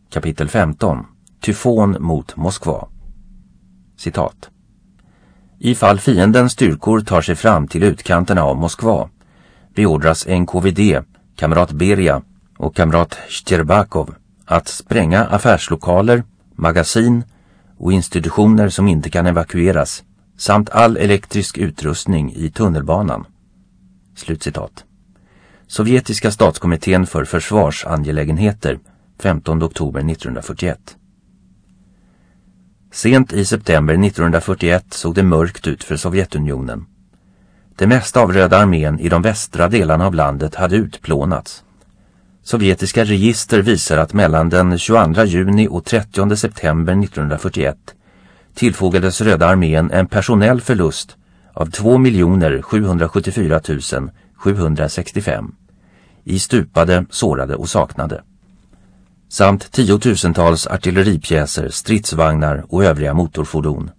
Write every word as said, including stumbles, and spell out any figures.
kapitel femton. Tyfon mot Moskva. Citat. Ifall fiendens styrkor tar sig fram till utkanterna av Moskva beordras N K V D, kamrat Beria och kamrat Shcherbakov att spränga affärslokaler, magasin och institutioner som inte kan evakueras samt all elektrisk utrustning i tunnelbanan. Slutcitat. Sovjetiska statskommittén för försvarsangelägenheter femtonde oktober nittonhundrafyrtioett. Sent i september nittonhundrafyrtioett såg det mörkt ut för Sovjetunionen. Det mesta av Röda armén i de västra delarna av landet hade utplånats. Sovjetiska register visar att mellan den tjugoandra juni och trettionde september nittonhundrafyrtioett tillfogades Röda armén en personell förlust av två miljoner sjuhundrasjuttiofyra tusen sjuhundrasextiofem i stupade, sårade och saknade, samt tiotusentals artilleripjäser, stridsvagnar och övriga motorfordon.